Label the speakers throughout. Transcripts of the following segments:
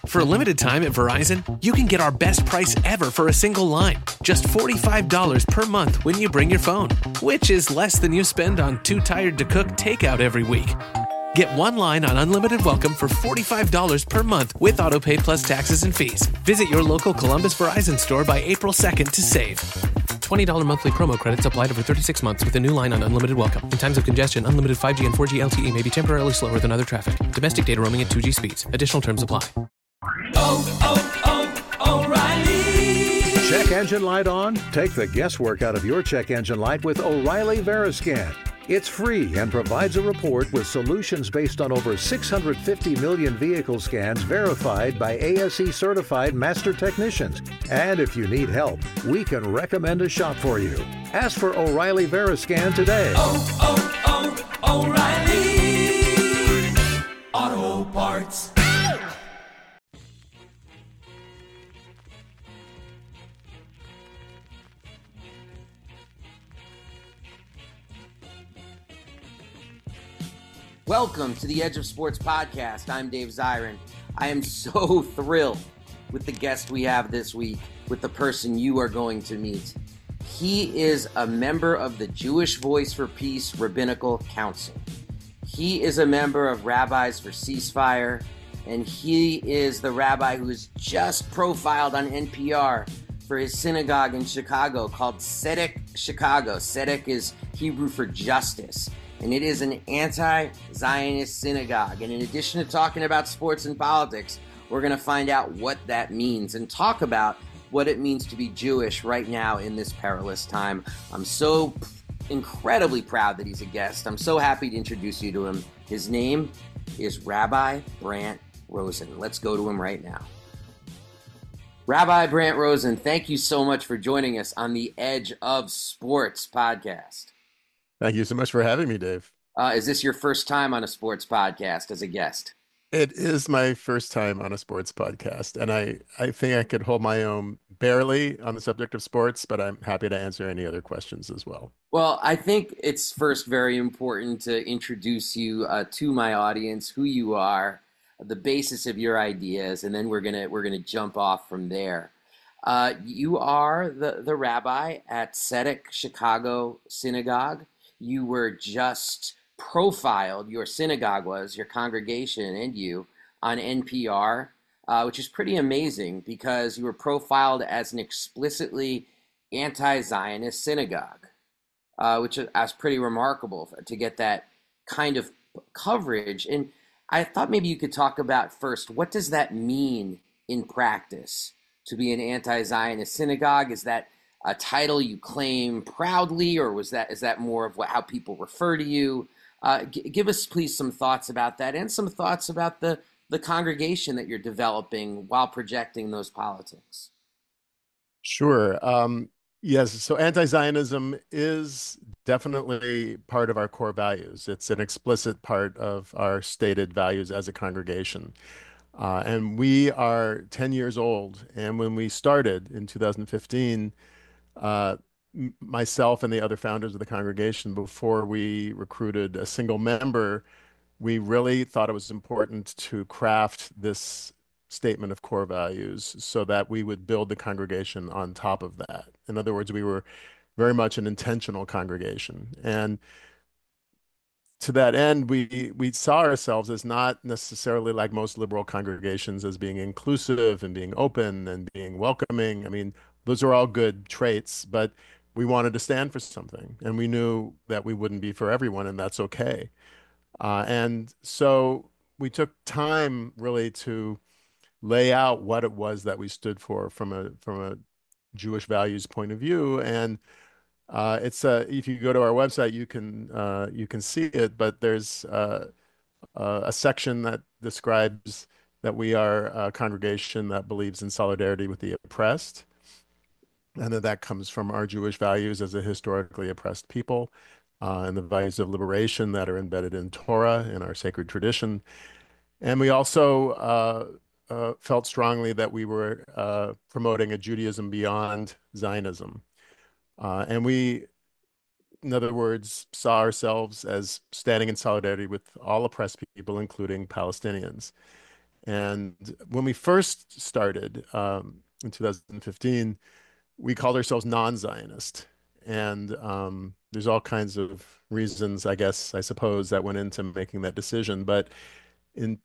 Speaker 1: For a limited time at Verizon, you can get our best price ever for a single line. Just $45 per month when you bring your phone, which is less than you spend on Too Tired to Cook takeout every week. Get one line on Unlimited Welcome for $45 per month with AutoPay plus taxes and fees. Visit your local Columbus Verizon store by April 2nd to save. $20 monthly promo credits applied over 36 months with a new line on Unlimited Welcome. In times of congestion, unlimited 5G and 4G LTE may be temporarily slower than other traffic. Domestic data roaming at 2G speeds. Additional terms apply.
Speaker 2: O'Reilly. Check engine light on? Take the guesswork out of your check engine light with O'Reilly Veriscan. It's free and provides a report with solutions based on over 650 million vehicle scans verified by ASE certified master technicians. And if you need help, we can recommend a shop for you. Ask for O'Reilly Veriscan today.
Speaker 3: O'Reilly Auto Parts.
Speaker 4: Welcome to the Edge of Sports podcast. I'm Dave Zirin. I am so thrilled with the guest we have this week, with the person you are going to meet. He is a member of the Jewish Voice for Peace Rabbinical Council. He is a member of Rabbis for Ceasefire, and he is the rabbi who is just profiled on NPR for his synagogue in Chicago called Tzedek Chicago. Tzedek is Hebrew for justice. And it is an anti-Zionist synagogue. And in addition to talking about sports and politics, we're going to find out what that means and talk about what it means to be Jewish right now in this perilous time. I'm so incredibly proud that he's a guest. I'm so happy to introduce you to him. His name is Rabbi Brant Rosen. Let's go to him right now. Rabbi Brant Rosen, thank you so much for joining us on the Edge of Sports podcast.
Speaker 5: Thank you so much for having me, Dave.
Speaker 4: Is this your first time on a sports podcast as a guest?
Speaker 5: It is my first time on a sports podcast, and I think I could hold my own barely on the subject of sports, but I'm happy to answer any other questions as well.
Speaker 4: Well, I think it's first very important to introduce you to my audience, who you are, the basis of your ideas, and then we're gonna jump off from there. You are the rabbi at Tzedek Chicago Synagogue. You were just profiled, your synagogue was, your congregation and you, on NPR, which is pretty amazing because you were profiled as an explicitly anti-Zionist synagogue, which is pretty remarkable to get that kind of coverage. And I thought maybe you could talk about first, what does that mean in practice to be an anti-Zionist synagogue? Is that a title you claim proudly, or is that more of how people refer to you? Give us, please, some thoughts about that and some thoughts about the congregation that you're developing while projecting those politics.
Speaker 5: Sure. Yes, so anti-Zionism is definitely part of our core values. It's an explicit part of our stated values as a congregation. And we are 10 years old. And when we started in 2015, myself and the other founders of the congregation, before we recruited a single member, we really thought it was important to craft this statement of core values so that we would build the congregation on top of that. In other words, we were very much an intentional congregation. And to that end, we saw ourselves as not necessarily like most liberal congregations as being inclusive and being open and being welcoming. I mean, those are all good traits, but we wanted to stand for something, and we knew that we wouldn't be for everyone, and that's okay. And so we took time really to lay out what it was that we stood for from a Jewish values point of view. And it's if you go to our website, you can see it, but there's a section that describes that we are a congregation that believes in solidarity with the oppressed, and that comes from our Jewish values as a historically oppressed people, and the values of liberation that are embedded in Torah, in our sacred tradition. And we also felt strongly that we were promoting a Judaism beyond Zionism. And we, in other words, saw ourselves as standing in solidarity with all oppressed people, including Palestinians. And when we first started in 2015, we called ourselves non-Zionist. And there's all kinds of reasons, I guess, I suppose, that went into making that decision. But in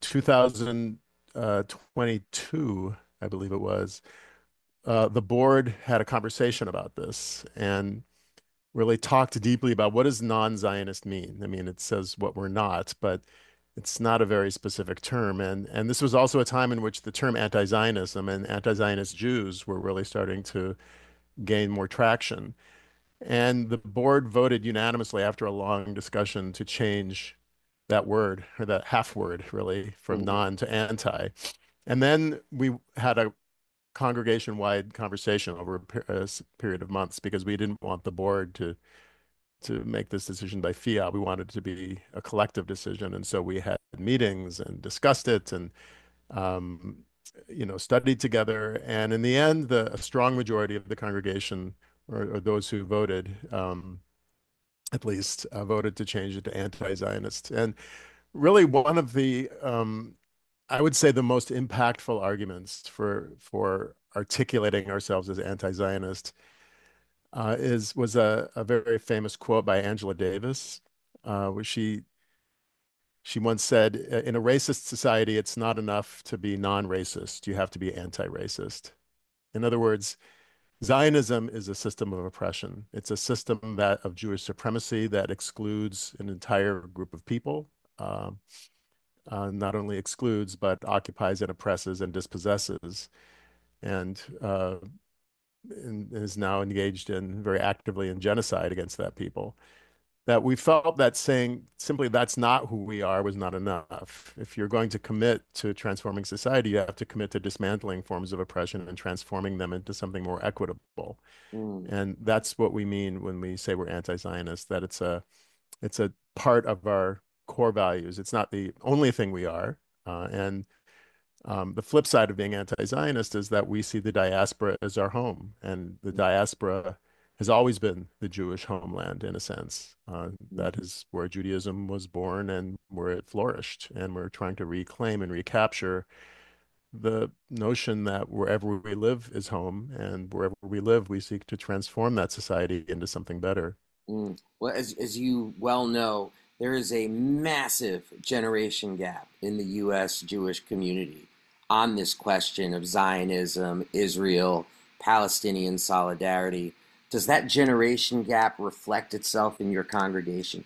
Speaker 5: 2022, I believe it was, the board had a conversation about this and really talked deeply about what does non-Zionist mean. I mean, it says what we're not, but it's not a very specific term. And this was also a time in which the term anti-Zionism and anti-Zionist Jews were really starting to gain more traction. And the board voted unanimously after a long discussion to change that word, or that half word really, from
Speaker 4: Mhm.
Speaker 5: non to anti. And then we had a congregation-wide conversation over a period of months because we didn't want the board to make this decision by fiat. We wanted it to be a collective decision. And so we had meetings and discussed it and um, studied together. And in the end, a strong majority of the congregation, or those who voted, at least, voted to change it to anti-Zionist. And really, one of the, I would say, the most impactful arguments for articulating ourselves as anti-Zionist was a very famous quote by Angela Davis, where she once said, "In a racist society, it's not enough to be non-racist. You have to be anti-racist." In other words, Zionism is a system of oppression. It's a system of Jewish supremacy that excludes an entire group of people. Not only excludes, but occupies and oppresses and dispossesses, and, and is now engaged in very actively in genocide against that people. That we felt that saying simply that's not who we are was not enough. If you're going to commit to transforming society, you have to commit to dismantling forms of oppression and transforming them into something more equitable.
Speaker 4: Mm.
Speaker 5: And that's what we mean when we say we're anti-Zionist, that it's a part of our core values. It's not the only thing we are. And the flip side of being anti-Zionist is that we see the diaspora as our home, and the diaspora has always been the Jewish homeland in a sense. That is where Judaism was born and where it flourished. And we're trying to reclaim and recapture the notion that wherever we live is home, and wherever we live, we seek to transform that society into something better.
Speaker 4: Mm. Well, as you well know, there is a massive generation gap in the U.S. Jewish community on this question of Zionism, Israel, Palestinian solidarity. Does that generation gap reflect itself in your congregation?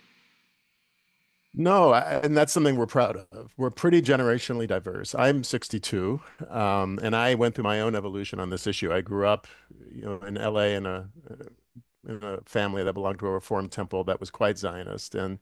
Speaker 5: No, and that's something we're proud of. We're pretty generationally diverse. I'm 62, and I went through my own evolution on this issue. I grew up, in LA in a family that belonged to a Reformed temple that was quite Zionist, and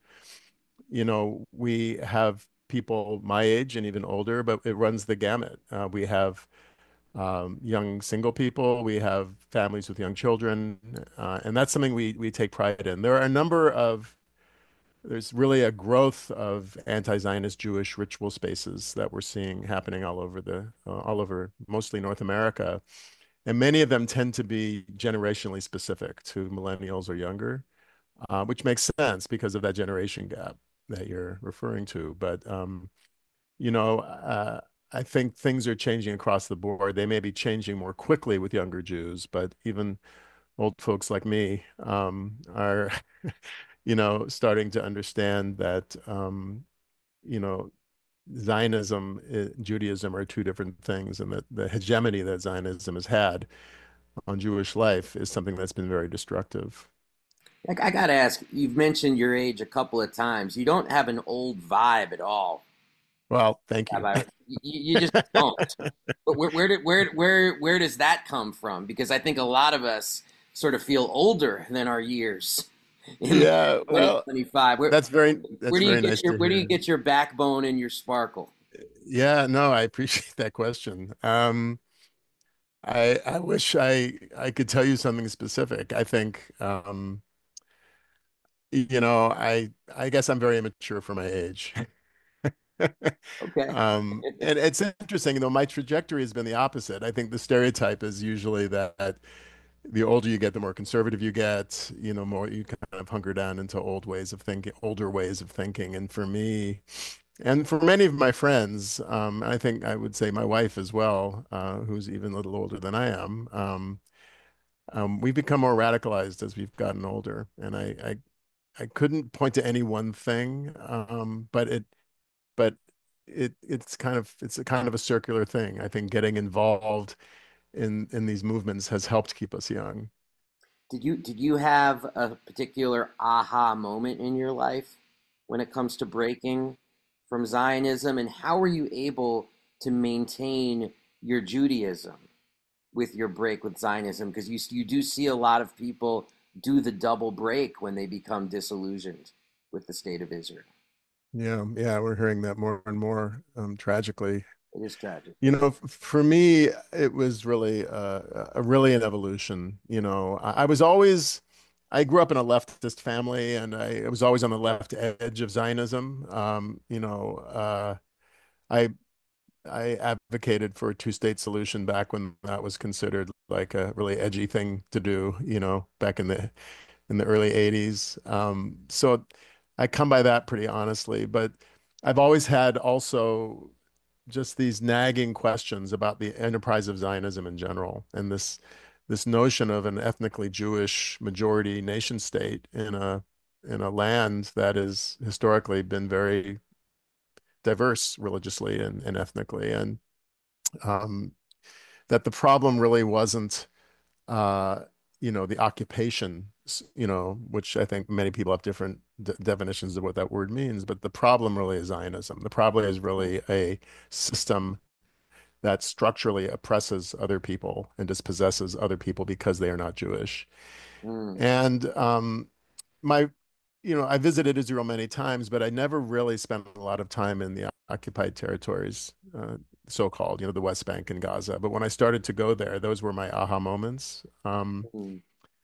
Speaker 5: we have people my age and even older, but it runs the gamut. We have young single people, we have families with young children, and that's something we take pride in. There's really a growth of anti-Zionist Jewish ritual spaces that we're seeing happening all over mostly North America. And many of them tend to be generationally specific to millennials or younger, which makes sense because of that generation gap that you're referring to. But, you know, uh, I think things are changing across the board. They may be changing more quickly with younger Jews, but even old folks like me are starting to understand that, you know, Zionism, Judaism are two different things, and that the hegemony that Zionism has had on Jewish life is something that's been very destructive.
Speaker 4: I got to ask, you've mentioned your age a couple of times. You don't have an old vibe at all,
Speaker 5: Well, thank you.
Speaker 4: Rabbi. You just don't. But where does that come from? Because I think a lot of us sort of feel older than our years in
Speaker 5: Yeah, well,
Speaker 4: 2025.
Speaker 5: that's very nice to
Speaker 4: Where do you
Speaker 5: hear.
Speaker 4: get your backbone and your sparkle?
Speaker 5: Yeah, no, I appreciate that question. I wish I could tell you something specific. I think I guess I'm very immature for my age.
Speaker 4: Okay.
Speaker 5: And it's interesting, my trajectory has been the opposite. I think the stereotype is usually that the older you get, the more conservative you get, more you kind of hunker down into older ways of thinking. And for me, And for many of my friends, I think I would say my wife as well, who's even a little older than I am, we've become more radicalized as we've gotten older. And I couldn't point to any one thing, but it's a kind of a circular thing. I think getting involved in these movements has helped keep us young.
Speaker 4: Did you have a particular aha moment in your life when it comes to breaking from Zionism, and how were you able to maintain your Judaism with your break with Zionism? Because you do see a lot of people do the double break when they become disillusioned with the state of Israel.
Speaker 5: Yeah, yeah, we're hearing that more and more, tragically.
Speaker 4: It is tragic.
Speaker 5: For me, it was really really an evolution. I grew up in a leftist family, and I was always on the left edge of Zionism. I I advocated for a two-state solution back when that was considered like a really edgy thing to do, back in the early 80s. So I come by that pretty honestly, but I've always had also just these nagging questions about the enterprise of Zionism in general, and this notion of an ethnically Jewish majority nation state in a land that has historically been very diverse religiously and ethnically, and um, that the problem really wasn't uh, the occupation, which I think many people have different definitions of what that word means, but the problem really is Zionism. The problem is really a system that structurally oppresses other people and dispossesses other people because they are not Jewish.
Speaker 4: Mm,
Speaker 5: And my, I visited Israel many times, but I never really spent a lot of time in the occupied territories, so-called, the West Bank and Gaza. But when I started to go there, those were my aha moments.
Speaker 4: mm,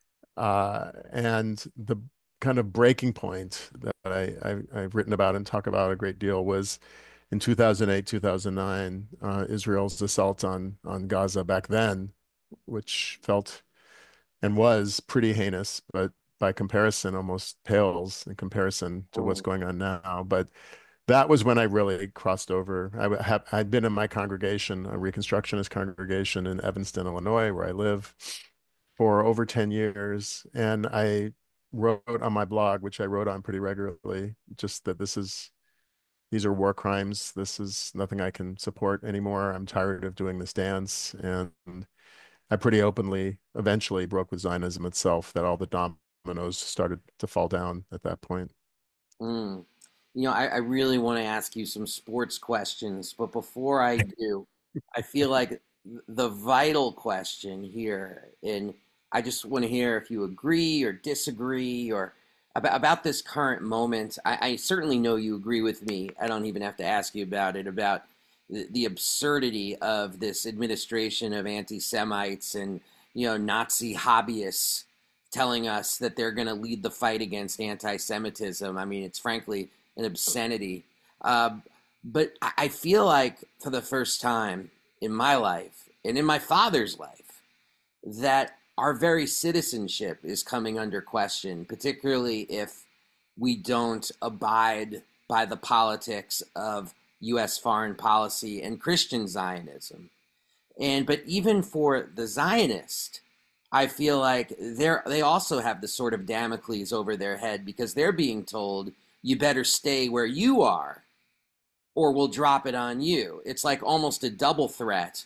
Speaker 5: And the kind of breaking point that I've written about and talk about a great deal was in 2008, 2009, Israel's assault on Gaza back then, which felt and was pretty heinous, but by comparison, almost pales in comparison to what's
Speaker 4: mm,
Speaker 5: going on now. But that was when I really crossed over. I'd been in my congregation, a Reconstructionist congregation in Evanston, Illinois, where I live, for over 10 years. And I wrote on my blog, which I wrote on pretty regularly, just that these are war crimes. This is nothing I can support anymore. I'm tired of doing this dance. And I pretty openly eventually broke with Zionism itself, that all the dominoes started to fall down at that point.
Speaker 4: mm. I really want to ask you some sports questions, but before I do, I feel like the vital question here, and I just want to hear if you agree or disagree or about this current moment. I certainly know you agree with me. I don't even have to ask you about it, about the absurdity of this administration of anti-Semites and Nazi hobbyists telling us that they're going to lead the fight against anti-Semitism. I mean, it's frankly an obscenity. Uh, but I feel like for the first time in my life and in my father's life, that our very citizenship is coming under question, particularly if we don't abide by the politics of U.S. foreign policy and Christian Zionism. But even for the Zionist, I feel like they also have the sort of Damocles over their head because they're being told you better stay where you are or we'll drop it on you. It's like almost a double threat.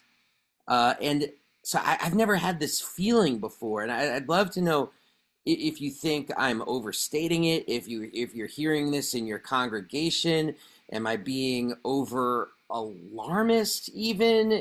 Speaker 4: And so I've never had this feeling before, and I'd love to know if you think I'm overstating it, if you're hearing this in your congregation. Am I being over alarmist even?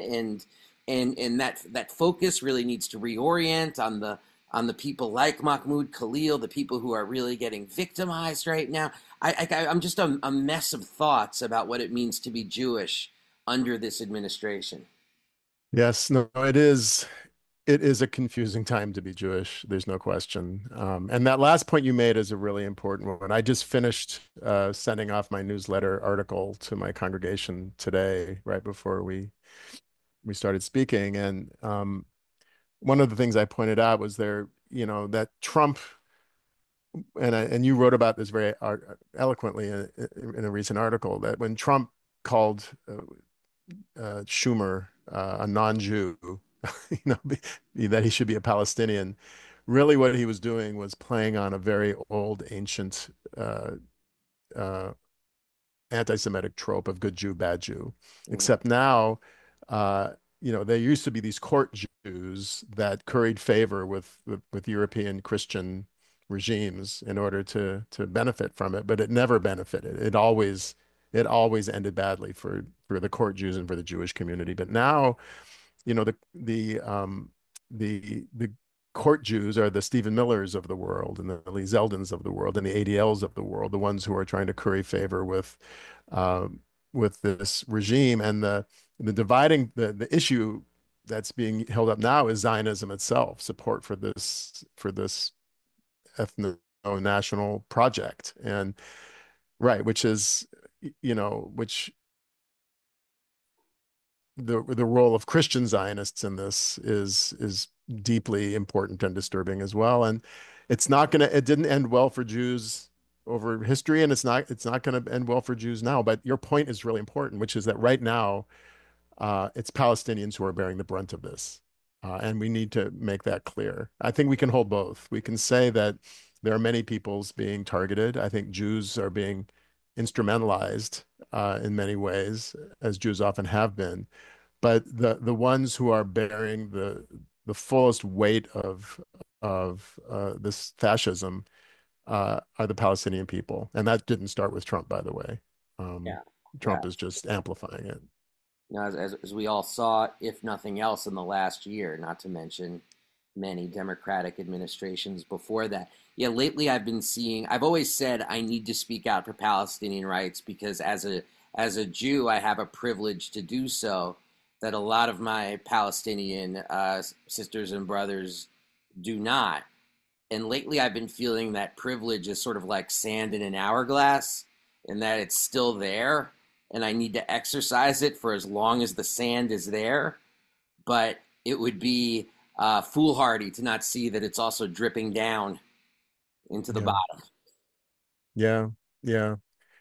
Speaker 4: And that focus really needs to reorient on the people like Mahmoud Khalil, the people who are really getting victimized right now. I'm just a mess of thoughts about what it means to be Jewish under this administration.
Speaker 5: Yes, no, it is a confusing time to be Jewish. There's no question. And that last point you made is a really important one. I just finished sending off my newsletter article to my congregation today, right before we started speaking. And one of the things I pointed out was that Trump and you wrote about this very eloquently in a recent article, that when Trump called Schumer a non-Jew, that he should be a Palestinian, really what he was doing was playing on a very old, ancient uh, anti-Semitic trope of good Jew, bad Jew. Except now, there used to be these court Jews that curried favor with European Christian regimes in order to benefit from it, but it never benefited. It always ended badly for the court Jews and for the Jewish community. But now, the court Jews are the Stephen Millers of the world and the Lee Zeldins of the world and the ADLs of the world, the ones who are trying to curry favor with this regime. And the issue that's being held up now is Zionism itself, support for this ethno-national project, and right, which is, which the role of Christian Zionists in this is deeply important and disturbing as well. And it didn't end well for Jews over history, and it's not going to end well for Jews now. But your point is really important, which is that right now, it's Palestinians who are bearing the brunt of this. And we need to make that clear. I think we can hold both. We can say that there are many peoples being targeted. I think Jews are being instrumentalized in many ways, as Jews often have been. But the ones who are bearing the fullest weight of this fascism are the Palestinian people. And that didn't start with Trump, by the way.
Speaker 4: Yeah.
Speaker 5: Trump is just amplifying it.
Speaker 4: As we all saw, if nothing else, in the last year, not to mention many Democratic administrations before that. Yeah, lately I've always said I need to speak out for Palestinian rights because as a Jew, I have a privilege to do so that a lot of my Palestinian sisters and brothers do not. And lately I've been feeling that privilege is sort of like sand in an hourglass, and that it's still there, and I need to exercise it for as long as the sand is there. But it would be foolhardy to not see that it's also dripping down into the bottom.
Speaker 5: Yeah, yeah.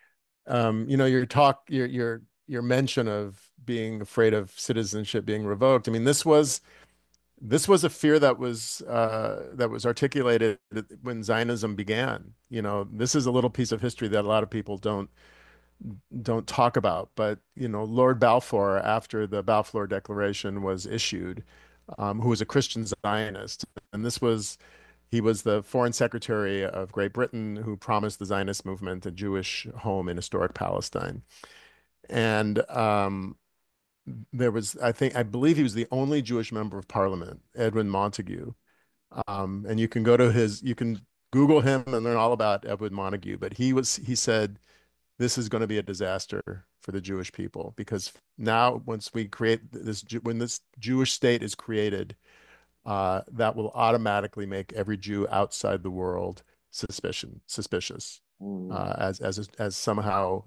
Speaker 5: Your mention of being afraid of citizenship being revoked. I mean, this was a fear that was articulated when Zionism began. This is a little piece of history that a lot of people don't talk about. But Lord Balfour, after the Balfour Declaration was issued, who was a Christian Zionist, and he was the Foreign Secretary of Great Britain who promised the Zionist movement a Jewish home in historic Palestine. And I believe he was the only Jewish member of parliament, Edwin Montagu. And you can Google him and learn all about Edwin Montagu. But he said, this is going to be a disaster for the Jewish people, because now when this Jewish state is created, that will automatically make every Jew outside the world suspicious, as somehow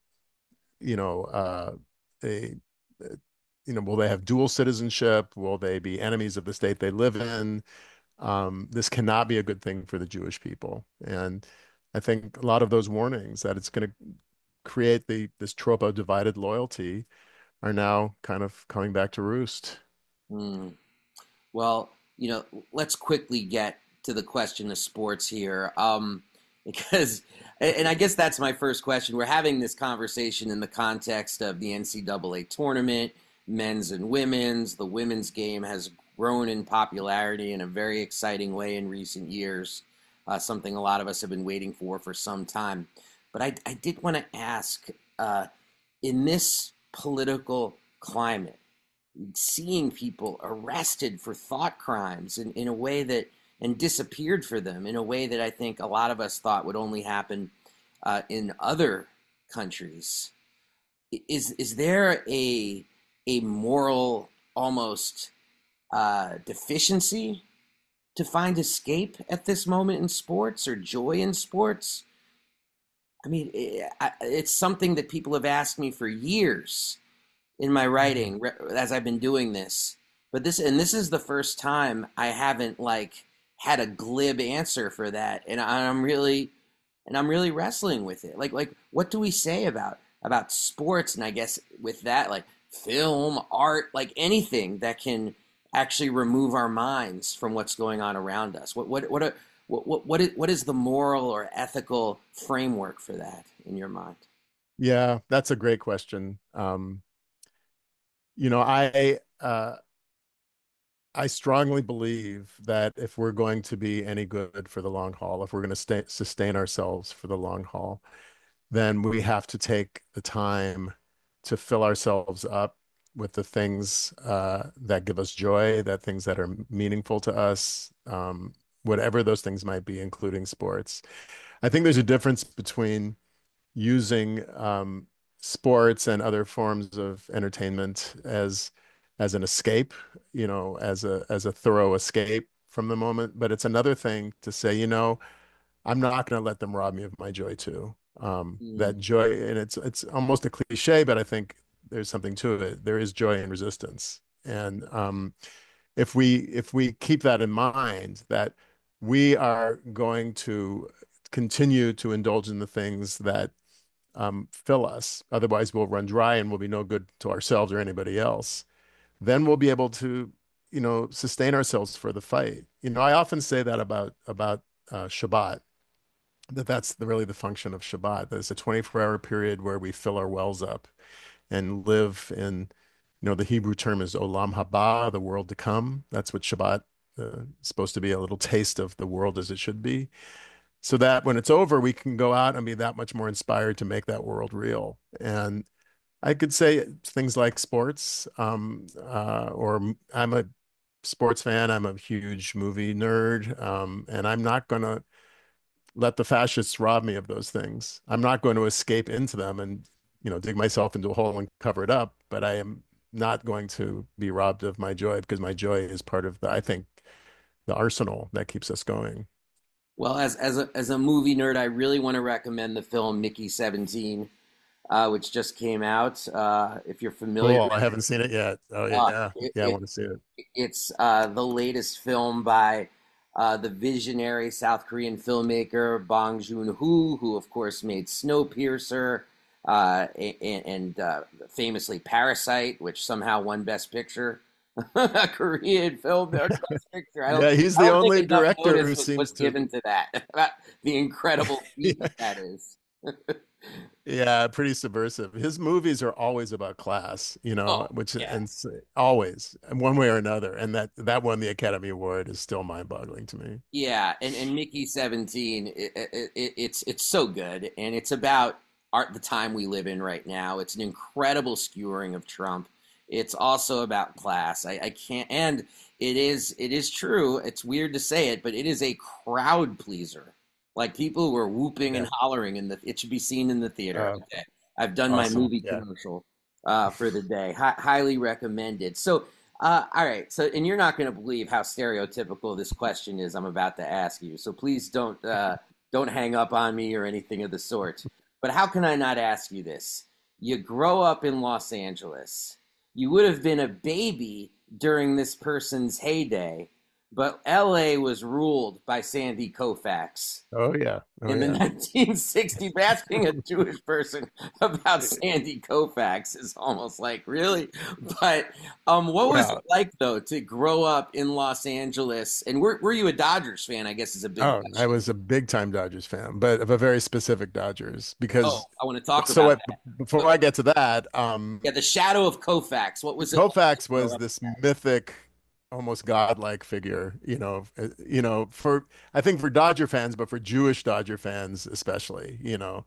Speaker 5: will they have dual citizenship? Will they be enemies of the state they live in? This cannot be a good thing for the Jewish people. And I think a lot of those warnings that it's going to create this trope of divided loyalty are now kind of coming back to roost.
Speaker 4: Well, let's quickly get to the question of sports here. Because, and I guess that's my first question. We're having this conversation in the context of the NCAA tournament, men's and women's. The women's game has grown in popularity in a very exciting way in recent years, something a lot of us have been waiting for some time. But I did want to ask, in this political climate, seeing people arrested for thought crimes in a way that, and disappeared for them in a way that I think a lot of us thought would only happen in other countries. Is there a moral almost deficiency to find escape at this moment in sports, or joy in sports? I mean, it's something that people have asked me for years in my writing as I've been doing this. But this is the first time I haven't had a glib answer for that, and I'm really wrestling with it. Like what do we say about sports? And I guess with that, like film, art, like anything that can actually remove our minds from what's going on around us. What is the moral or ethical framework for that in your mind?
Speaker 5: Yeah, that's a great question. You know, I strongly believe that if we're going to be any good for the long haul, if we're going to sustain ourselves for the long haul, then we have to take the time to fill ourselves up with the things that give us joy, that things that are meaningful to us, whatever those things might be, including sports. I think there's a difference between using sports and other forms of entertainment as an escape, as a thorough escape from the moment. But it's another thing to say, I'm not going to let them rob me of my joy too. That
Speaker 4: Mm.
Speaker 5: joy, and it's almost a cliche, but I think there's something to it. There is joy in resistance, and if we keep that in mind, that we are going to continue to indulge in the things that fill us. Otherwise, we'll run dry and we'll be no good to ourselves or anybody else. Then we'll be able to, sustain ourselves for the fight. I often say that about Shabbat, that's really the function of Shabbat. There's a 24-hour period where we fill our wells up and live in, the Hebrew term is Olam Haba, the world to come. That's what Shabbat is supposed to be, a little taste of the world as it should be, so that when it's over, we can go out and be that much more inspired to make that world real. And I could say things like sports, I'm a sports fan. I'm a huge movie nerd, and I'm not going to let the fascists rob me of those things. I'm not going to escape into them and, dig myself into a hole and cover it up. But I am not going to be robbed of my joy, because my joy is part of I think, the arsenal that keeps us going.
Speaker 4: Well, as a movie nerd, I really want to recommend the film Mickey 17, which just came out. If you're familiar
Speaker 5: Cool.
Speaker 4: with
Speaker 5: I
Speaker 4: it,
Speaker 5: haven't seen it yet. Oh
Speaker 4: uh,
Speaker 5: yeah.
Speaker 4: it,
Speaker 5: Yeah, I
Speaker 4: it
Speaker 5: want to see it.
Speaker 4: it's the latest film by the visionary South Korean filmmaker Bong Joon-ho, who of course made Snowpiercer and famously Parasite, which somehow won Best Picture. A Korean film, Best Picture. I don't,
Speaker 5: Yeah, he's
Speaker 4: I
Speaker 5: the
Speaker 4: don't think
Speaker 5: only
Speaker 4: enough
Speaker 5: director
Speaker 4: notice
Speaker 5: who
Speaker 4: was
Speaker 5: seems to.
Speaker 4: given to that. The incredible feat
Speaker 5: Yeah,
Speaker 4: that is.
Speaker 5: yeah, pretty subversive. His movies are always about class,
Speaker 4: Oh,
Speaker 5: which
Speaker 4: yeah.
Speaker 5: always, in one way or another, and that won the Academy Award is still mind-boggling to me.
Speaker 4: Yeah, and Mickey 17, it's so good, and it's about the time we live in right now. It's an incredible skewering of Trump. It's also about class. I can't, and it is true. It's weird to say it, but it is a crowd pleaser. Like people who are whooping and
Speaker 5: Yeah.
Speaker 4: hollering it should be seen in the theater.
Speaker 5: Uh,
Speaker 4: Okay, I've done my
Speaker 5: awesome.
Speaker 4: movie
Speaker 5: Yeah.
Speaker 4: commercial for the day. Highly recommended. So all right. So, and you're not going to believe how stereotypical this question is I'm about to ask you. So please don't hang up on me or anything of the sort. But how can I not ask you this? You grow up in Los Angeles. You would have been a baby during this person's heyday, but LA was ruled by Sandy Koufax
Speaker 5: Oh yeah. Oh
Speaker 4: in the
Speaker 5: yeah.
Speaker 4: 1960s. Asking a Jewish person about Sandy Koufax is almost like, really? But what was it
Speaker 5: Well,
Speaker 4: like, though, to grow up in Los Angeles? And were you a Dodgers fan? I guess is a big
Speaker 5: oh, I
Speaker 4: question.
Speaker 5: was a big time Dodgers fan, but of a very specific Dodgers,
Speaker 4: Oh,
Speaker 5: because
Speaker 4: I want to talk
Speaker 5: so
Speaker 4: about
Speaker 5: what,
Speaker 4: that.
Speaker 5: before I get to that,
Speaker 4: Yeah, the shadow of Koufax. What was it like to
Speaker 5: Koufax
Speaker 4: grow
Speaker 5: was
Speaker 4: up
Speaker 5: this
Speaker 4: with
Speaker 5: mythic, almost godlike figure, for I think for Dodger fans, but for Jewish Dodger fans especially,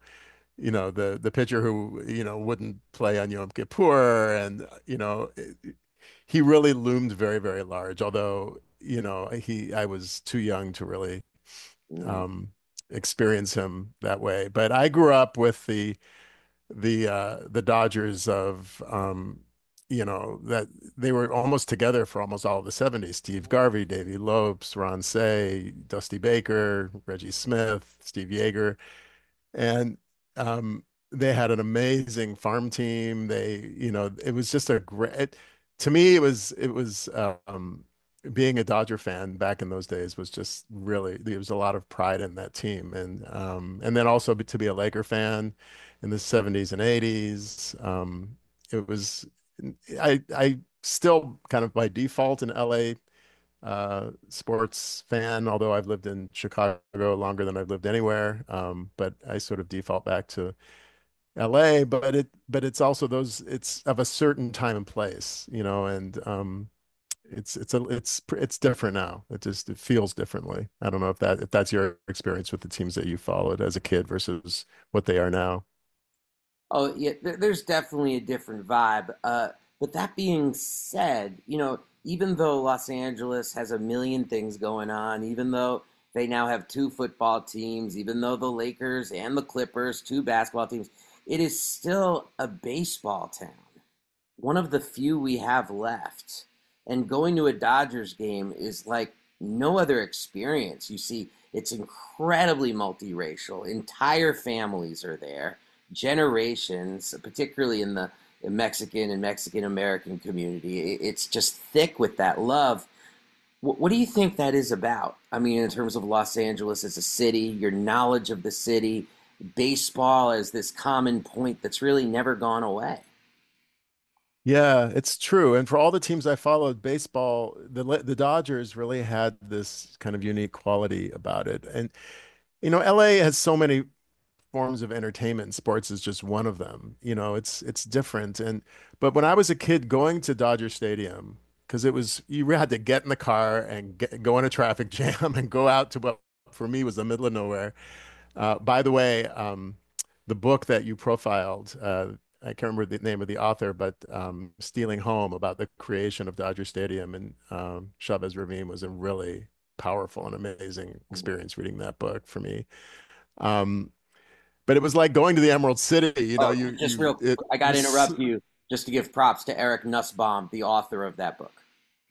Speaker 5: the pitcher who, wouldn't play on Yom Kippur, and he really loomed very, very large. Although, I was too young to really
Speaker 4: that?
Speaker 5: um, experience him that way. But I grew up with the Dodgers of that they were almost together for almost all of the 70s. Steve Garvey, Davey Lopes, Ron Cey, Dusty Baker, Reggie Smith, Steve Yeager, and they had an amazing farm team. It was just a great. To me, it was being a Dodger fan back in those days was just really, there was a lot of pride in that team. And then also to be a Laker fan in the 70s and 80s. It was, I still kind of by default an LA sports fan, although I've lived in Chicago longer than I've lived anywhere. But I sort of default back to LA, but it's also those, it's of a certain time and place, and it's different now. It feels differently. I don't know if that's your experience with the teams that you followed as a kid versus what they are now.
Speaker 4: Oh, yeah, there's definitely a different vibe. But that being said, even though Los Angeles has a million things going on, even though they now have two football teams, even though the Lakers and the Clippers, two basketball teams, it is still a baseball town. One of the few we have left. And going to a Dodgers game is like no other experience. You see, it's incredibly multiracial. Entire families are there, generations, particularly in the Mexican and Mexican American community. It's just thick with that love. What do you think that is about? I mean, in terms of Los Angeles as a city, your knowledge of the city, baseball as this common point that's really never gone away.
Speaker 5: Yeah, it's true. And for all the teams I followed, baseball, the Dodgers really had this kind of unique quality about it. And LA has so many forms of entertainment. Sports is just one of them. It's different. But when I was a kid going to Dodger Stadium, because you had to get in the car and go in a traffic jam and go out to what for me was the middle of nowhere. By the way, the book that you profiled, I can't remember the name of the author, but Stealing Home, about the creation of Dodger Stadium and Chavez Ravine, was a really powerful and amazing experience reading that book for me. Um, but it was like going to the Emerald City.
Speaker 4: Oh, just real quick,
Speaker 5: It
Speaker 4: I got to
Speaker 5: was
Speaker 4: interrupt you just to give props to Eric Nussbaum, the author of that book.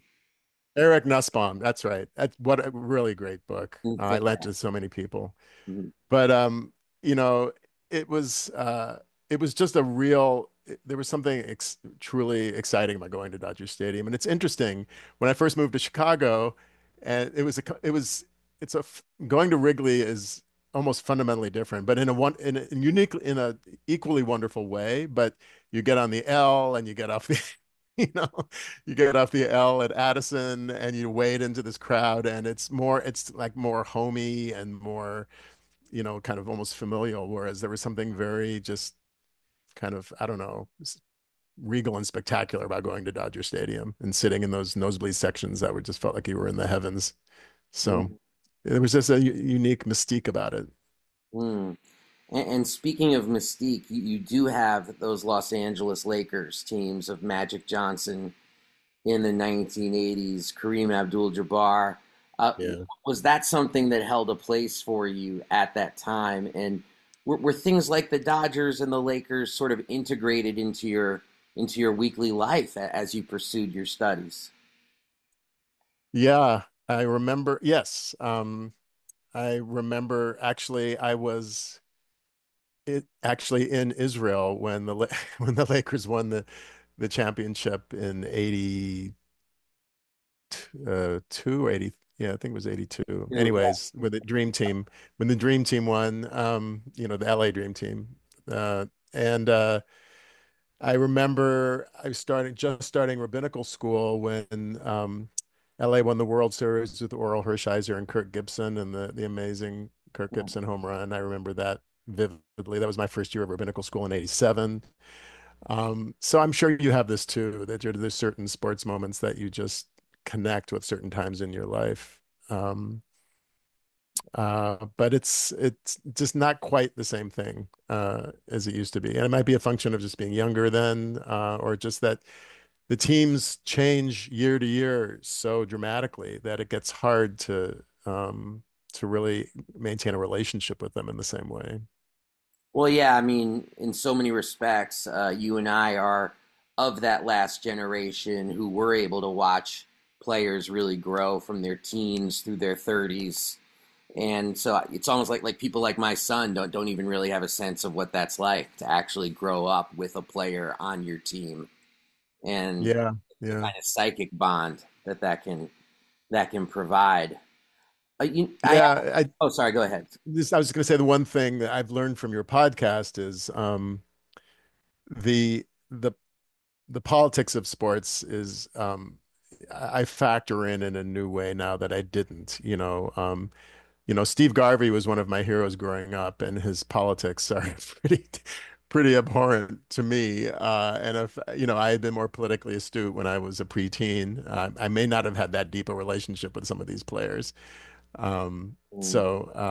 Speaker 5: Eric Nussbaum. That's right. That's what a really great book. I lent
Speaker 4: Fantastic.
Speaker 5: to so many people.
Speaker 4: Mhm.
Speaker 5: But you know, it was it was just a real there was something truly exciting about going to Dodger Stadium. And it's interesting, when I first moved to Chicago, and it's going to Wrigley is almost fundamentally different, but in a equally wonderful way. But you get on the L and you get off the you know you get off the L at Addison and you wade into this crowd, and it's like more homey and more kind of almost familial, whereas there was something very just kind of, I don't know, regal and spectacular about going to Dodger Stadium and sitting in those nosebleed sections that were just felt like you were in the heavens. So there was just a unique mystique about it.
Speaker 4: Mm. And speaking of mystique, you do have those Los Angeles Lakers teams of Magic Johnson in the 1980s, Kareem Abdul-Jabbar. Uh,
Speaker 5: Yeah.
Speaker 4: was that something that held a place for you at that time? And were things like the Dodgers and the Lakers sort of integrated into your weekly life as you pursued your studies?
Speaker 5: Yeah, I remember. Yes. I remember actually actually in Israel when when the Lakers won the championship in 80 two or 80. Yeah, I think it was 82.
Speaker 4: Ooh, yeah.
Speaker 5: Anyways, with the Dream Team, when the Dream Team won, the LA Dream Team. And I remember just starting rabbinical school when LA won the World Series with Oral Hershiser and Kirk Gibson, and the amazing Kirk Gibson home run. I remember that vividly. That was my first year of rabbinical school in 87. So I'm sure you have this too, that there's certain sports moments that you just connect with certain times in your life. Um, but it's just not quite the same thing as it used to be. And it might be a function of just being younger then, or just that the teams change year to year so dramatically that it gets hard to really maintain a relationship with them in the same way.
Speaker 4: Well, yeah, I mean, in so many respects, you and I are of that last generation who were able to watch players really grow from their teens through their 30s. And so it's almost like people like my son don't even really have a sense of what that's like to actually grow up with a player on your team and
Speaker 5: Yeah,
Speaker 4: the
Speaker 5: yeah.
Speaker 4: kind of psychic bond that can that can provide.
Speaker 5: Yeah,
Speaker 4: Oh, sorry, go ahead.
Speaker 5: I was just going to say the one thing that I've learned from your podcast is the the the politics of sports is I factor in a new way now that I didn't. Steve Garvey was one of my heroes growing up, and his politics are pretty abhorrent to me. And if I had been more politically astute when I was a preteen, I may not have had that deep a relationship with some of these players.
Speaker 4: Mm,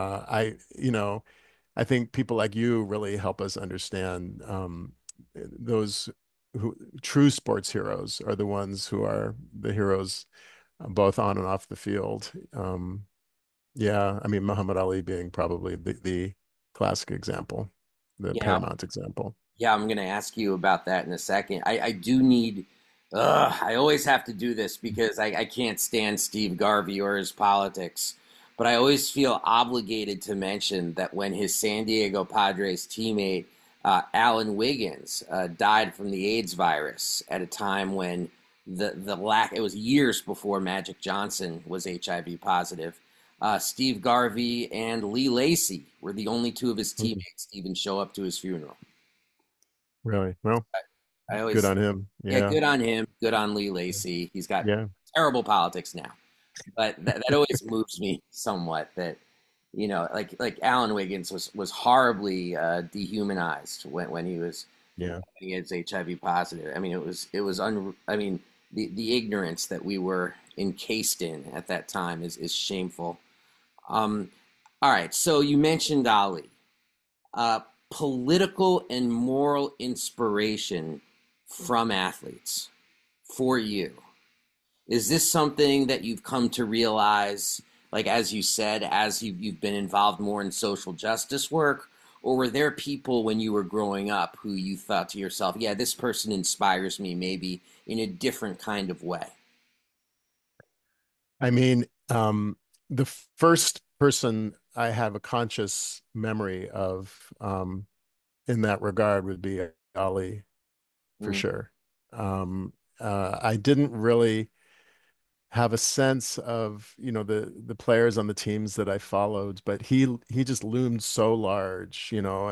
Speaker 5: I think people like you really help us understand those who true sports heroes are the ones who are the heroes both on and off the field. Yeah, I mean Muhammad Ali being probably the classic example, the
Speaker 4: yeah,
Speaker 5: paramount example.
Speaker 4: yeah, I'm gonna ask you about that in a second. I do need. I always have to do this because I can't stand Steve Garvey or his politics. But I always feel obligated to mention that when his San Diego Padres teammate Alan Wiggins died from the AIDS virus at a time when the lack it was years before Magic Johnson was HIV positive. Steve Garvey and Lee Lacy were the only two of his
Speaker 5: Mhm.
Speaker 4: teammates to even show up to his funeral.
Speaker 5: Really? Well,
Speaker 4: I
Speaker 5: good
Speaker 4: always,
Speaker 5: on him.
Speaker 4: yeah,
Speaker 5: Yeah.
Speaker 4: good on him. Good on Lee Lacy. He's got
Speaker 5: Yeah.
Speaker 4: terrible politics now, but that always moves me somewhat. That like Alan Wiggins was horribly dehumanized when he was
Speaker 5: Yeah.
Speaker 4: against HIV positive. I mean, I mean, the ignorance that we were encased in at that time is shameful. Um, all right, so you mentioned Ali. Uh, Political and moral inspiration from athletes for you. Is this something that you've come to realize, like as you said, as you've been involved more in social justice work, or were there people when you were growing up who you thought to yourself, yeah, this person inspires me maybe in a different kind of way?
Speaker 5: I mean, the first person I have a conscious memory of in that regard would be Ali for
Speaker 4: Mm,
Speaker 5: sure. I didn't really have a sense of, the players on the teams that I followed, but he just loomed so large,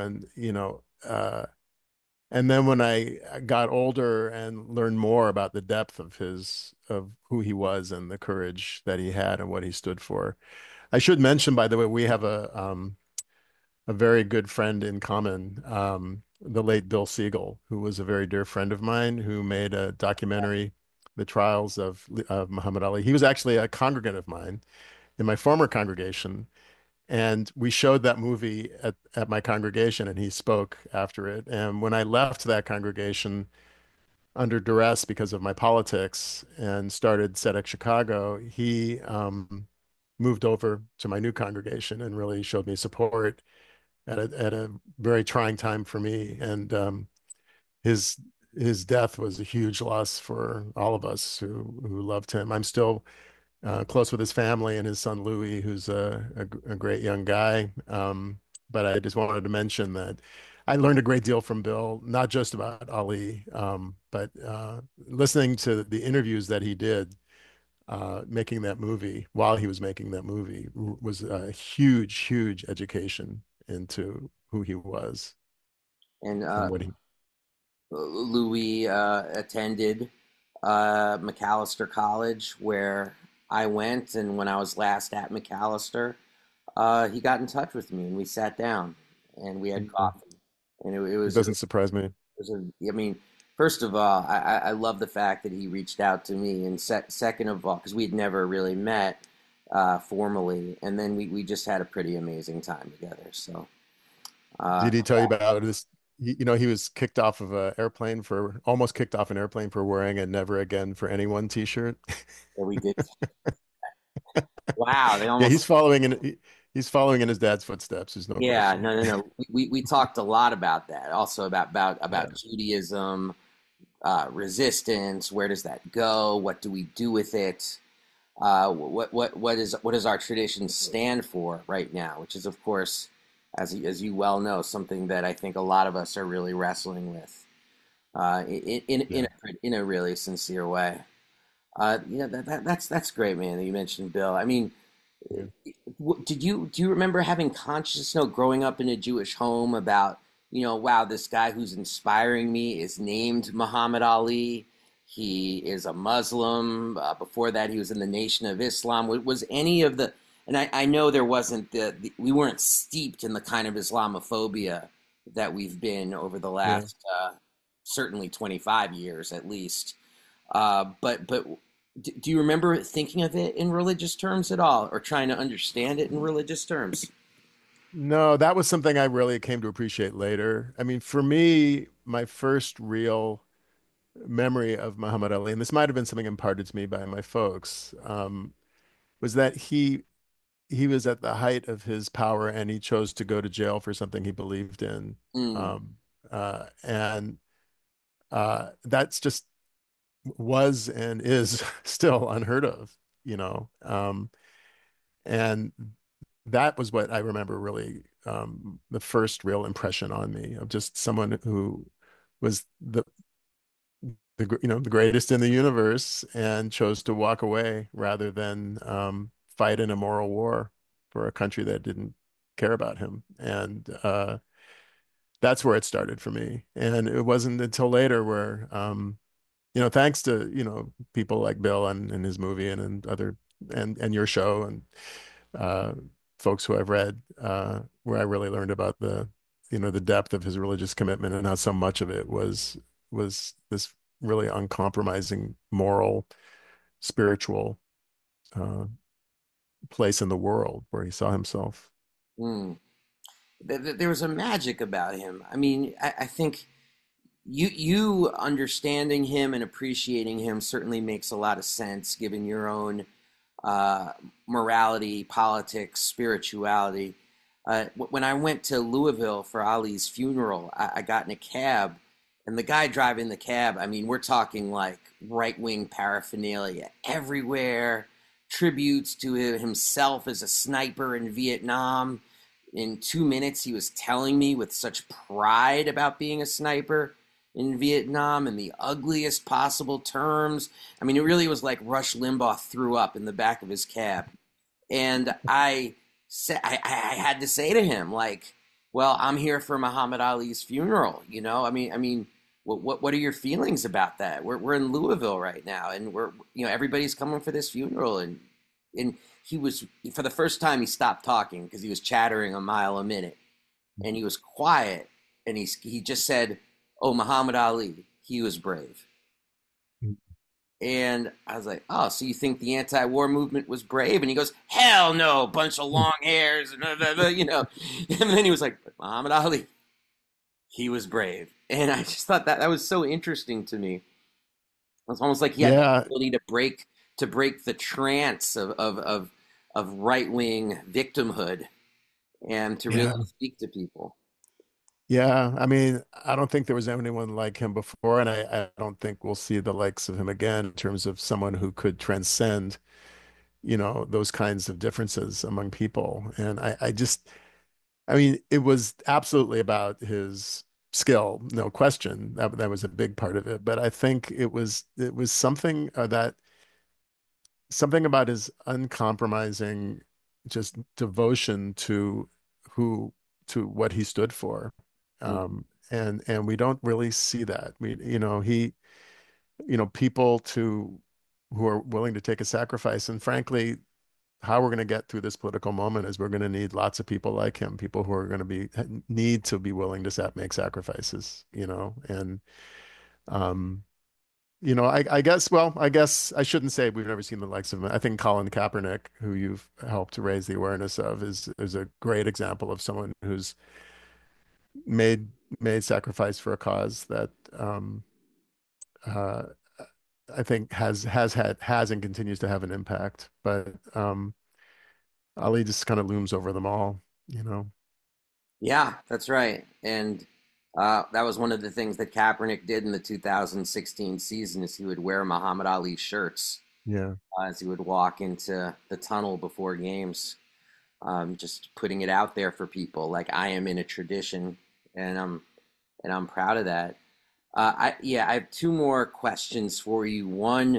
Speaker 5: and then when I got older and learned more about the depth of who he was and the courage that he had and what he stood for. I should mention, by the way, we have a very good friend in common, the late Bill Siegel, who was a very dear friend of mine, who made a documentary, The Trials of Muhammad Ali. He was actually a congregant of mine in my former congregation, and we showed that movie at my congregation, and he spoke after it. And when I left that congregation under duress because of my politics and started SEDEC Chicago, he moved over to my new congregation and really showed me support at a very trying time for me. And his his death was a huge loss for all of us who loved him. I'm still close with his family and his son Louis, who's a great young guy. But I just wanted to mention that I learned a great deal from Bill, not just about Ali, but listening to the interviews that he did making that movie while he was making that movie was a huge, huge education into who he was
Speaker 4: And
Speaker 5: and what he.
Speaker 4: Louis attended Macalester College, where I went, and when I was last at Macalester, he got in touch with me, and we sat down, and we had
Speaker 5: Mhm.
Speaker 4: coffee, and
Speaker 5: It doesn't surprise me.
Speaker 4: I mean, first of all, I love the fact that he reached out to me, and second of all, because we had never really met formally, and then we just had a pretty amazing time together. So, uh,
Speaker 5: Did he tell you about this? He was kicked off of an airplane for almost kicked off an airplane for wearing a "Never Again for Anyone" t-shirt.
Speaker 4: yeah, we did. Wow, they
Speaker 5: Yeah,
Speaker 4: almost.
Speaker 5: he's following in his dad's footsteps. There's no
Speaker 4: Yeah,
Speaker 5: question.
Speaker 4: no, no, no. We talked a lot about that. Also about
Speaker 5: Yeah,
Speaker 4: Judaism, resistance. Where does that go? What do we do with it? What does our tradition stand for right now? Which is, of course, as you well know, something that I think a lot of us are really wrestling with in
Speaker 5: yeah.
Speaker 4: in a really sincere way. That's great, man, that you mentioned Bill. I mean,
Speaker 5: Yeah.
Speaker 4: do you remember having conscious note growing up in a Jewish home about, wow, this guy who's inspiring me is named Muhammad Ali. He is a Muslim. Before that, he was in the Nation of Islam. Was any of the, and I know there wasn't we weren't steeped in the kind of Islamophobia that we've been over the
Speaker 5: Yeah.
Speaker 4: last certainly 25 years at least. But do you remember thinking of it in religious terms at all, or trying to understand it in religious terms?
Speaker 5: No, that was something I really came to appreciate later. I mean, for me, my first real memory of Muhammad Ali, and this might have been something imparted to me by my folks, was that he was at the height of his power and he chose to go to jail for something he believed in.
Speaker 4: Mm,
Speaker 5: Um, and That's just was and is still unheard of, you know. And that was what I remember really the first real impression on me of just someone who was the greatest in the universe and chose to walk away rather than fight in a moral war for a country that didn't care about him. And that's where it started for me. And it wasn't until later where thanks to, people like Bill and his movie and other and your show and uh, folks who I've read, where I really learned about the depth of his religious commitment and how so much of it was this really uncompromising moral, spiritual uh, place in the world where he saw himself.
Speaker 4: mm. There was a magic about him. I mean, I think you understanding him and appreciating him certainly makes a lot of sense given your own uh, morality, politics, spirituality. When I went to Louisville for Ali's funeral, I got in a cab, and the guy driving the cab, I mean, we're talking like right wing paraphernalia everywhere, tributes to himself as a sniper in Vietnam. In 2 minutes, he was telling me with such pride about being a sniper in Vietnam in the ugliest possible terms. I mean, it really was like Rush Limbaugh threw up in the back of his cab. And I had to say to him, like, well, I'm here for Muhammad Ali's funeral. I mean, what are your feelings about that? We're in Louisville right now, and everybody's coming for this funeral, and he was, for the first time, he stopped talking because he was chattering a mile a minute, and he was quiet, and he just said, "Oh, Muhammad Ali, he was brave." And I was like, "Oh, so you think the anti-war movement was brave?" And he goes, "Hell no, bunch of long hairs, and blah, blah, blah," you know. And then he was like, "But Muhammad Ali, he was brave." And I just thought that was so interesting to me. It was almost like he had the
Speaker 5: Yeah,
Speaker 4: ability to break the trance of right wing victimhood and to really
Speaker 5: yeah.
Speaker 4: speak to people.
Speaker 5: Yeah, I mean, I don't think there was anyone like him before, and I don't think we'll see the likes of him again in terms of someone who could transcend, those kinds of differences among people. And I mean, it was absolutely about his skill, no question. That was a big part of it. But I think it was something about his uncompromising just devotion who to what he stood for. And we don't really see that. People who are willing to take a sacrifice. And frankly, how we're going to get through this political moment is we're going to need lots of people like him, people who are going to need to be willing to make sacrifices, and um, I guess I shouldn't say we've never seen the likes of him. I think Colin Kaepernick, who you've helped to raise the awareness of, is a great example of someone who's made made sacrifice for a cause that uh, I think has and continues to have an impact. But Ali just kind of looms over them all.
Speaker 4: Yeah, that's right. And that was one of the things that Kaepernick did in the 2016 season is he would wear Muhammad Ali shirts
Speaker 5: Yeah.
Speaker 4: as he would walk into the tunnel before games, just putting it out there for people like I am in a tradition, and I'm proud of that. I have two more questions for you. One,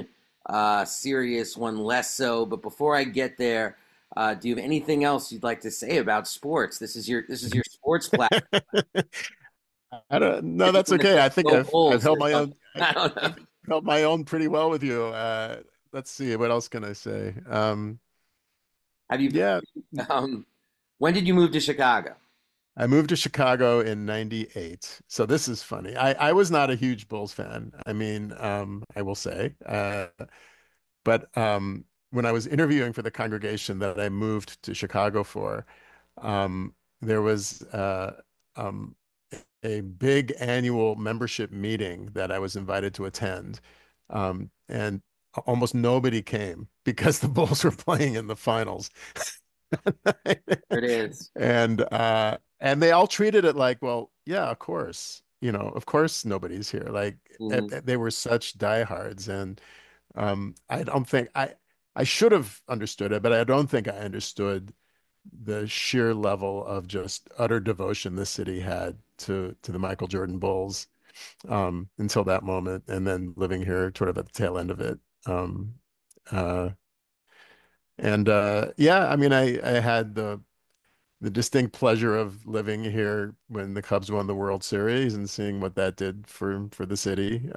Speaker 4: serious one less so. But before I get there, do you have anything else you'd like to say about sports? This is your sports platform.
Speaker 5: I don't, no,
Speaker 4: Maybe
Speaker 5: that's
Speaker 4: when the
Speaker 5: okay. I
Speaker 4: Cubs
Speaker 5: think
Speaker 4: go
Speaker 5: I've
Speaker 4: Bulls
Speaker 5: held
Speaker 4: or
Speaker 5: my own.
Speaker 4: something. I don't know.
Speaker 5: I've held my own pretty well with you. Let's see, what else can I say?
Speaker 4: Have you?
Speaker 5: Yeah,
Speaker 4: Um, when did you move to Chicago?
Speaker 5: I moved to Chicago in '98. So this is funny. I was not a huge Bulls fan. I mean, I will say, but when I was interviewing for the congregation that I moved to Chicago for, there was um, a big annual membership meeting that I was invited to attend. And almost nobody came because the Bulls were playing in the finals.
Speaker 4: There it is.
Speaker 5: And they all treated it like, well, yeah, of course, of course nobody's here. Like
Speaker 4: Mhm.
Speaker 5: they were such diehards, and I don't think I should have understood it, but I don't think I understood the sheer level of just utter devotion this city had to the Michael Jordan Bulls until that moment, and then living here sort of at the tail end of it. Um, uh, and yeah, I mean, I had the distinct pleasure of living here when the Cubs won the World Series and seeing what that did for the city.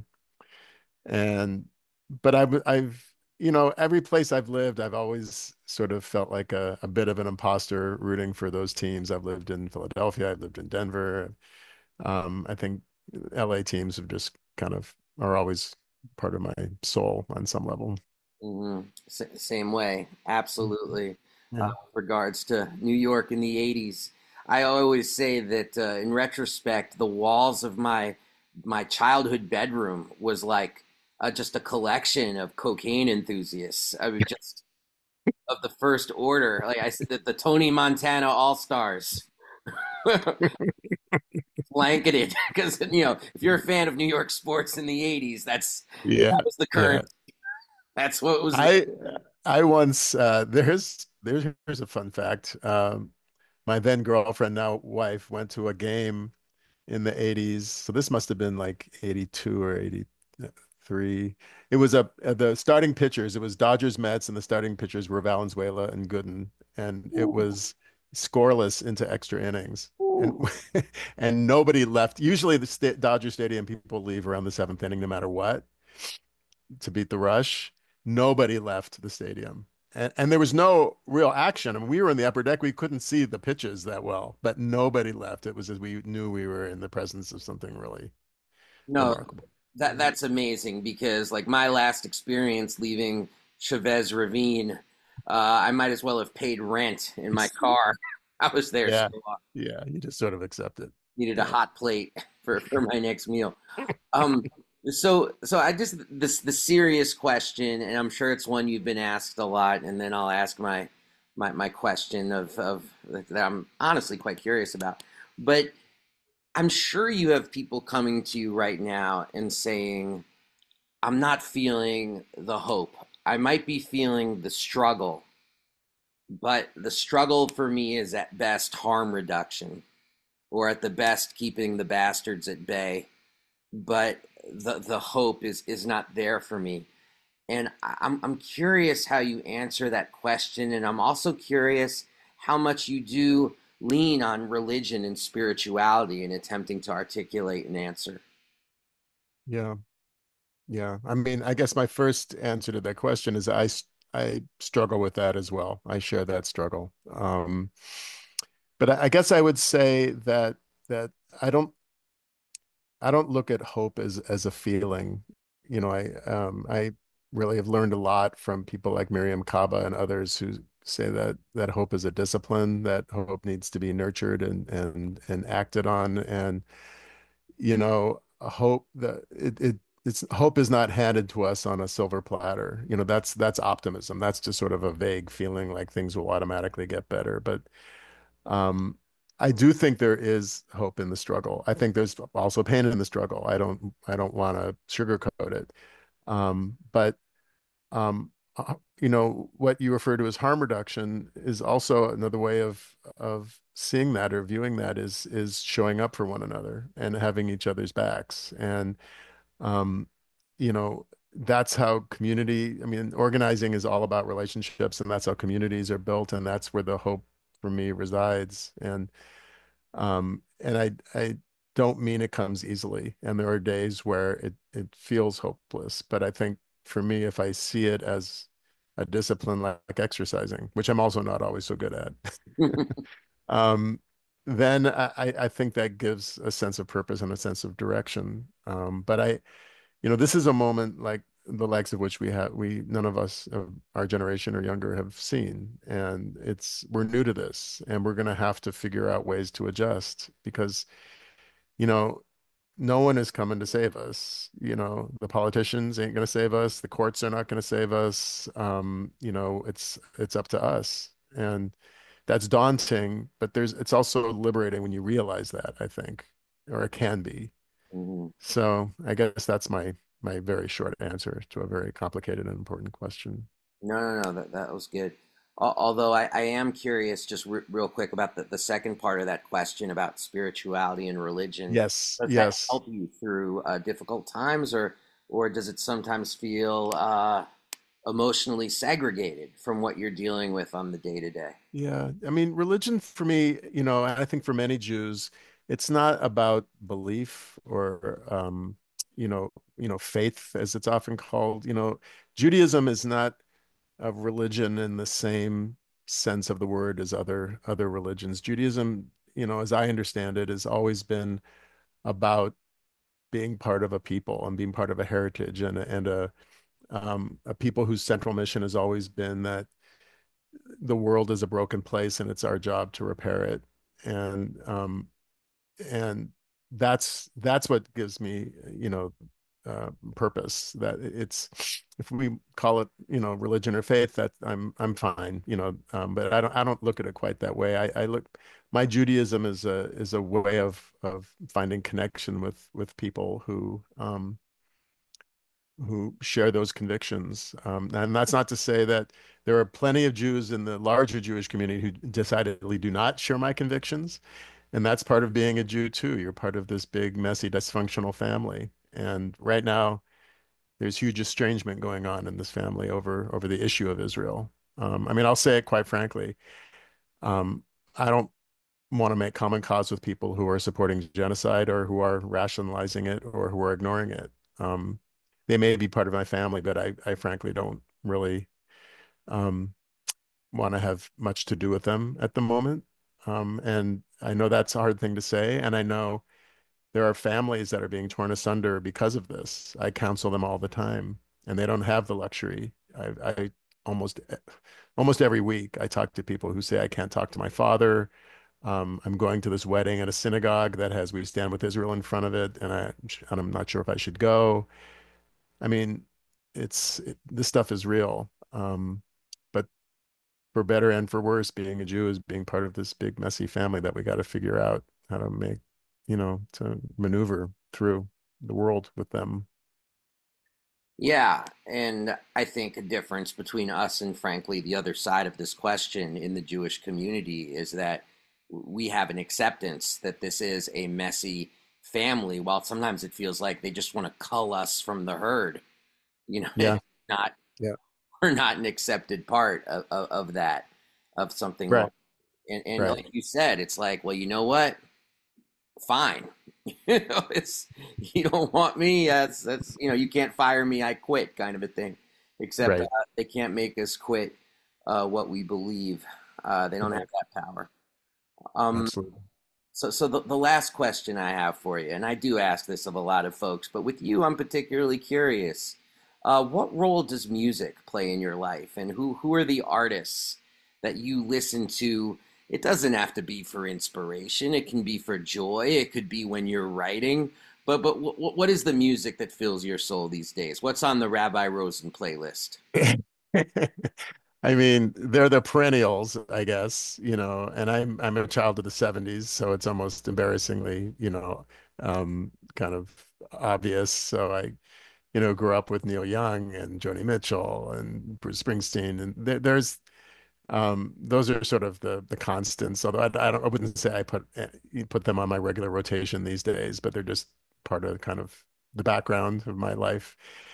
Speaker 5: And but I've every place I've lived, I've always sort of felt like a bit of an imposter rooting for those teams. I've lived in Philadelphia, I've lived in Denver. I think LA teams have just kind of are always part of my soul on some level.
Speaker 4: Same way, absolutely.
Speaker 5: Yeah.
Speaker 4: Regards to New York in the '80s, I always say that in retrospect, the walls of my childhood bedroom was like just a collection of cocaine enthusiasts. I mean, just of the first order. Like I said, that the Tony Montana All Stars blanketed because if you're a fan of New York sports in the '80s,
Speaker 5: Yeah.
Speaker 4: that was the
Speaker 5: Yeah.
Speaker 4: current. That's what was the.
Speaker 5: I I once here's a fun fact. My then girlfriend, now wife, went to a game in the 80s. So this must have been like 82 or 83. It was the starting pitchers, it was Dodgers Mets, and the starting pitchers were Valenzuela and Gooden, and it was scoreless into extra innings. And and nobody left. Usually the sta Dodger Stadium people leave around the seventh inning no matter what to beat the rush. Nobody left the stadium. And there was no real action. I mean, we were in the upper deck. We couldn't see the pitches that well, but nobody left. It was as we knew we were in the presence of something really
Speaker 4: No,
Speaker 5: remarkable.
Speaker 4: that's amazing because like my last experience leaving Chavez Ravine, I might as well have paid rent in my car. I was there so
Speaker 5: Yeah.
Speaker 4: long.
Speaker 5: Yeah. You just sort of accept it.
Speaker 4: Needed a
Speaker 5: Yeah.
Speaker 4: hot plate for my next meal. Um, so I just this the serious question, and I'm sure it's one you've been asked a lot, and then I'll ask my question of that I'm honestly quite curious about. But I'm sure you have people coming to you right now and saying, I'm not feeling the hope. I might be feeling the struggle, but the struggle for me is at best harm reduction, or at the best keeping the bastards at bay. But the hope is not there for me. And I'm curious how you answer that question. And I'm also curious how much you do lean on religion and spirituality in attempting to articulate an answer.
Speaker 5: Yeah. Yeah. I mean, I guess my first answer to that question is I struggle with that as well. I share that struggle. But I guess I would say that I don't I don't look at hope as a feeling. I really have learned a lot from people like Miriam Kaba and others who say that hope is a discipline, that hope needs to be nurtured and acted on. And a hope that it's hope is not handed to us on a silver platter. That's optimism. That's just sort of a vague feeling like things will automatically get better. But um, I do think there is hope in the struggle. I think there's also pain in the struggle. I don't want to sugarcoat it. But what you refer to as harm reduction is also another way of seeing that or viewing that is showing up for one another and having each other's backs. And um, you know, that's how community, I mean, organizing is all about relationships, and that's how communities are built, and that's where the hope for me resides. And I don't mean it comes easily, and there are days where it feels hopeless. But I think for me, if I see it as a discipline like exercising, which I'm also not always so good at, um, then I think that gives a sense of purpose and a sense of direction. But this is a moment like the likes of which we none of us of our generation or younger have seen, and we're new to this, and we're going to have to figure out ways to adjust because you know no one is coming to save us. The politicians ain't going to save us. The courts are not going to save us. It's up to us, and that's daunting, but it's also liberating when you realize that, I think, or it can be.
Speaker 4: Mhm.
Speaker 5: So I guess that's my very short answer to a very complicated and important question.
Speaker 4: No, no, no, that was good. Although I am curious, just real quick, about the second part of that question about spirituality and religion.
Speaker 5: Yes,
Speaker 4: Does that
Speaker 5: yes.
Speaker 4: help you through difficult times, or does it sometimes feel emotionally segregated from what you're dealing with on the day to day?
Speaker 5: Yeah. I mean, religion for me, and I think for many Jews, it's not about belief or faith as it's often called. Judaism is not a religion in the same sense of the word as other religions. Judaism, as I understand it, has always been about being part of a people and being part of a heritage and a people whose central mission has always been that the world is a broken place and it's our job to repair it. And um, and that's what gives me purpose. That it's if we call it religion or faith, that I'm fine. But I don't look at it quite that way. I look My Judaism is a way of finding connection with people who share those convictions. And that's not to say that there are plenty of Jews in the larger Jewish community who decidedly do not share my convictions. And that's part of being a Jew too. You're part of this big, messy, dysfunctional family. And right now, there's huge estrangement going on in this family over the issue of Israel. I mean, I'll say it quite frankly. Um, I don't want to make common cause with people who are supporting genocide or who are rationalizing it or who are ignoring it. Um, they may be part of my family, but I frankly don't really um, want to have much to do with them at the moment. And I know that's a hard thing to say, and I know there are families that are being torn asunder because of this. I counsel them all the time, and they don't have the luxury. I almost every week I talk to people who say I can't talk to my father. I'm going to this wedding at a synagogue that has "We Stand with Israel" in front of it, and I'm not sure if I should go. I mean, this stuff is real. But for better and for worse, being a Jew is being part of this big messy family that we got to figure out how to to maneuver through the world with them.
Speaker 4: Yeah, and I think a difference between us and, frankly, the other side of this question in the Jewish community is that we have an acceptance that this is a messy family, while sometimes it feels like they just want to cull us from the herd.
Speaker 5: Yeah,
Speaker 4: Not
Speaker 5: yeah,
Speaker 4: we're not an accepted part of that, of something large.
Speaker 5: right,
Speaker 4: And
Speaker 5: right,
Speaker 4: like you said, it's like, well, you know what? Fine. It's you don't want me. That's you can't fire me. I quit, kind of a thing. Except
Speaker 5: right.
Speaker 4: they can't make us quit what we believe. They don't have
Speaker 5: Right.
Speaker 4: that power. Um,
Speaker 5: Absolutely.
Speaker 4: so the last question I have for you, and I do ask this of a lot of folks, but with you, I'm particularly curious. What role does music play in your life, and who are the artists that you listen to? It doesn't have to be for inspiration. It can be for joy. It could be when you're writing. But what is the music that fills your soul these days? What's on the Rabbi Rosen playlist?
Speaker 5: I mean, they're the perennials, I guess, and I'm a child of the 70s, so it's almost embarrassingly, kind of obvious. So I grew up with Neil Young and Joni Mitchell and Bruce Springsteen, and those are sort of the constants. Although I wouldn't say you put them on my regular rotation these days, but they're just part of kind of the background of my life.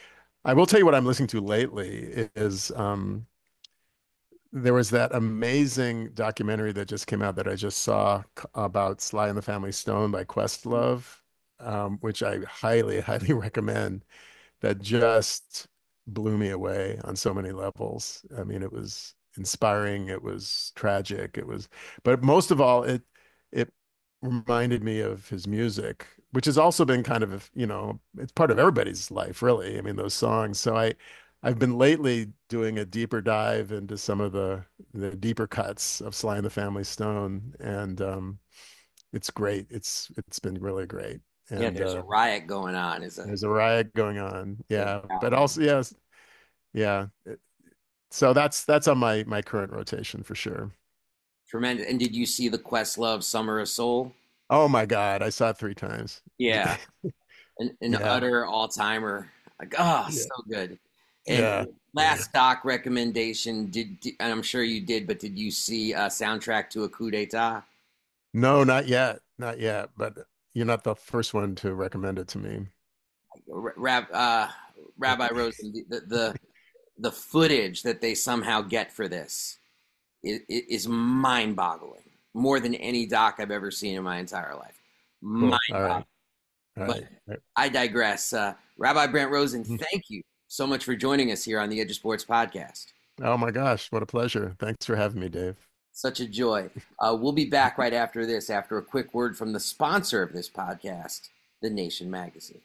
Speaker 5: I will tell you what I'm listening to lately is there was that amazing documentary that just came out that I just saw about Sly and the Family Stone by Questlove, which I highly, highly recommend. That just blew me away on so many levels. I mean, it was inspiring, it was tragic, but most of all, it reminded me of his music, which has also been kind of, it's part of everybody's life, really. I mean, those songs. So I've been lately doing a deeper dive into some of the deeper cuts of Sly and the Family Stone, and it's great. It's been really great. And
Speaker 4: yeah, there's a riot going on.
Speaker 5: There's a riot going on. Yeah, but also yes, yeah. So that's on my current rotation for sure.
Speaker 4: Tremendous. And did you see the Questlove Summer of Soul?
Speaker 5: Oh my God, I saw it 3 times.
Speaker 4: Yeah, an utter all-timer. Like, so good. And last doc recommendation, and I'm sure you did, but did you see a Soundtrack to a Coup d'etat?
Speaker 5: No, not yet, but you're not the first one to recommend it to me.
Speaker 4: Rabbi Rosen, the footage that they somehow get for this is mind-boggling, more than any doc I've ever seen in my entire life. Mind-boggling. All right. But I digress. Rabbi Brent Rosen, thank you so much for joining us here on the Edge of Sports podcast.
Speaker 5: Oh my gosh, what a pleasure. Thanks for having me, Dave.
Speaker 4: Such a joy. We'll be back right after this, after a quick word from the sponsor of this podcast, The Nation Magazine.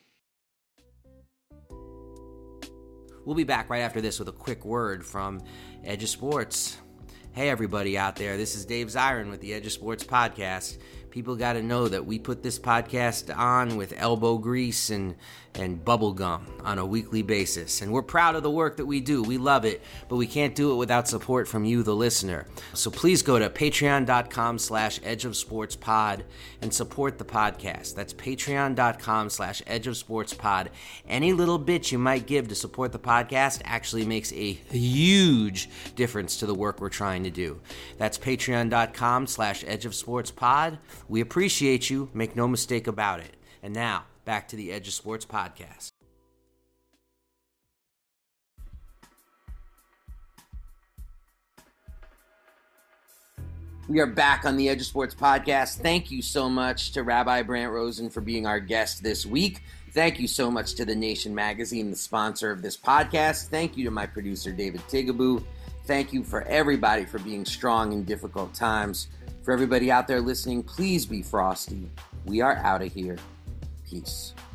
Speaker 4: We'll be back right after this with a quick word from Edge of Sports. Hey, everybody out there. This is Dave Zirin with the Edge of Sports podcast. People got to know that we put this podcast on with elbow grease and bubble gum on a weekly basis. And we're proud of the work that we do. We love it, but we can't do it without support from you, the listener. So please go to patreon.com/edgeofsportspod and support the podcast. That's patreon.com/edgeofsportspod. Any little bit you might give to support the podcast actually makes a huge difference to the work we're trying to do. That's patreon.com/edgeofsportspod. We appreciate you. Make no mistake about it. And now, back to the Edge of Sports podcast. We are back on the Edge of Sports podcast. Thank you so much to Rabbi Brent Rosen for being our guest this week. Thank you so much to The Nation Magazine, the sponsor of this podcast. Thank you to my producer, David Tigaboo. Thank you for everybody for being strong in difficult times. For everybody out there listening, please be frosty. We are out of here. Peace.